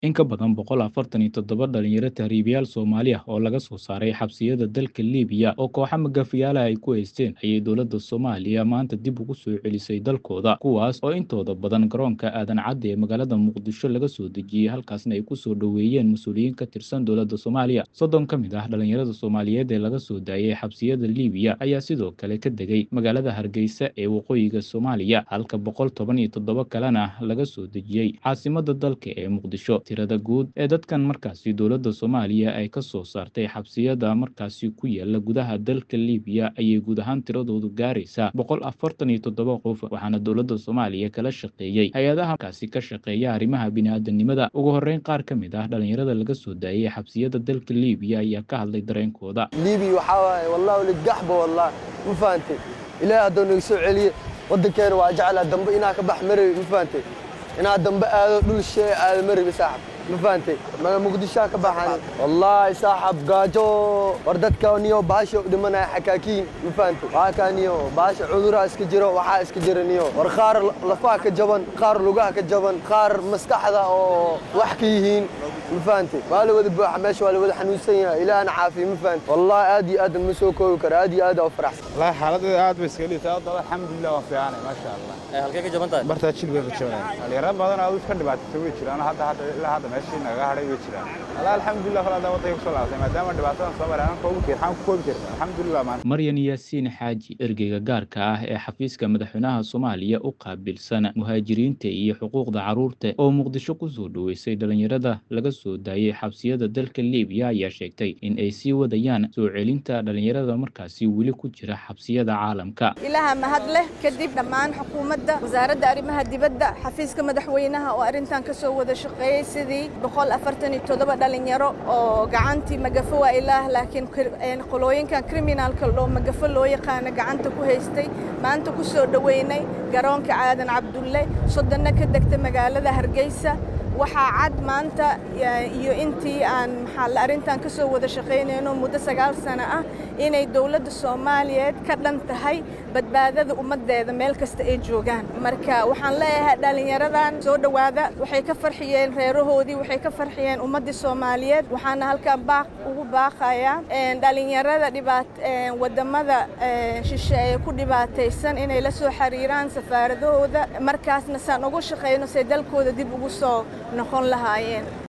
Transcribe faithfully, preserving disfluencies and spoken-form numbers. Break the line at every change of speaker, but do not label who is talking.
In ka badan boqol afartan iyo toddoba dhalinyaro tahriibayaal Soomaali ah oo laga soo saaray xabsiyada dalka Liibiya oo kooxo magafayaala ay ku haysteen ayay dowladda Soomaaliya maanta dib ugu soo celisay dalkooda, kuwaas oo intooda badan garoonka aadan cadde ee magaalada Muqdisho laga soo dejiyey, halkaasna ay ku soo dhoweeyeen mas'uuliyiin ka tirsan dowladda Soomaaliya. Soddon ka mid ah dhalinyarada Soomaaliyeed ee laga soo daayay xabsiyada Liibiya ayaa sidoo kale ka degay magaalada Hargeysa ee waqooyiga Soomaaliya, halka boqol toban iyo toddoba kalena laga soo dejiyey caasimadda dalka ee Muqdisho. Tirada guud ee dadkan markaasi dowladda Soomaaliya ay ka soo saartay xabsiyada markaasi ku yaala gudaha dalka Liibiya ayay guud ahaan tiradoodu gaaraysaa boqol afartan iyo toddoba qof, waxaana dowladda Soomaaliya kala shaqeeyey hay-adaha markaasi ka shaqeeya arrimaha bini'aadanimada. Ugu horreyn, qaar ka mid ah dhalinyarada laga soo daayay xabsiyada dalka Liibiya ayaa ka hadlay dareenkooda.
liibiya waxaa waaye wallahi lidgaxba wallahi ma fahantay ilaahay hadduu nagu soo celiye waddankeena waa jeclaa dambe inaa ka bax marabi ma fahantay inaa dambe aado dhul shee aado marabi saaxib ma fahantay ma muqdishaa ka baxaan wallahi saaxib gaajo war dadka niyo baasha u dhimanaya xakaakiin ma fahantay waa kaa niyo baasha cuduraa iska jiro waxaa iska jira niyo war qaar lafaha ka jaban qaar lugaha ka jaban qaar maskaxda oo wax ka yihiin ma fahantay waa la wada buuxa meesha waa la wada xanuunsan yahay ilaahna caafiyo ma fahantay wallahi aad iyo aad ma soo koobi karo aad iyo aad u faraxsan
wallahi xaaladda aad bay iska liitaa alxamdulillah waa fiican maasha Allah
ee halkee ka jaban tahay
barta jil bay ka jaban dhalinyaro badan oo iska dhibaatay way jiraan hadda hadda ilaa hadda meeshii naga haray way jiraan wallahi alxamdulillah kala dawada ay ku soo laabtay maadaama dhibaatadan soo maraan koobi kar xaan ku koobi kartaa alxamdulillah maan
Maryan Yaasiin Xaaji, ergeyga gaarka ah ee xafiiska madaxweynaha Soomaaliya u qaabilsan muhaajiriinta iyo xuquuqda carruurta oo Muqdisho ku soo dhoweysay dhalinyarada laga soo daayay xabsiyada dalka Liibiya, ayaa sheegtay in ay sii wadayaan soo celinta dhalinyarada markaasi weli ku jira xabsiyada caalamka.
ilaha mahad leh kadib dhammaan xukuumadda wasaaradda arrimaha dibadda xafiiska madaxweynaha oo arrintan ka soo wada shaqeeyay sidii boqol afartan iyo toddoba dhalinyaro oo gacantii magafo waa ilaah laakiin qolooyinkan criminalka loo magafo loo yaqaano gacanta ku haystay maanta ku soo dhoweynay garoonka aadan cabdulle soddonna ka degtay magaalada Hargeysa. waxaa cad maanta iyo intii aan maxaa arrintan ka soo wada shaqeynayno muddo sagaal sano ah inay dowladda Soomaaliyeed ka dhan tahay badbaadada ummadeeda meel kasta ay joogaan. marka waxaan leeyahay dhalinyaradan soo dhawaada waxay ka farxiyeen reerahoodii waxay ka farxiyeen ummadda Soomaaliyeed. waxaana halkan baaq ugu baaqayaa dhalinyarada dhibaat wadamada shisheeye ku dhibaataysan inay la soo xiriiraan safaaradahooda markaasna saan ugu shaqeyno si dalkooda dib ugu soo noqon lahaayeen.